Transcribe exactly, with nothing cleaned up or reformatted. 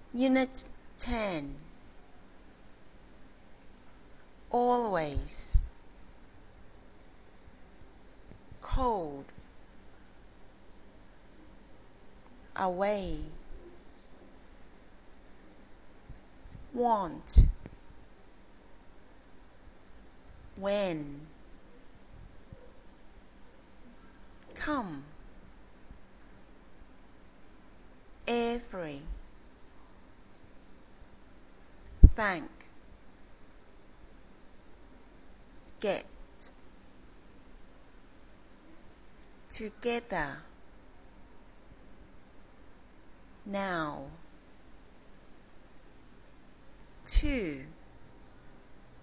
Unit ten. Always. Cold. Away. Want. When. Come. Every. Thank. Get. Together. Now. To.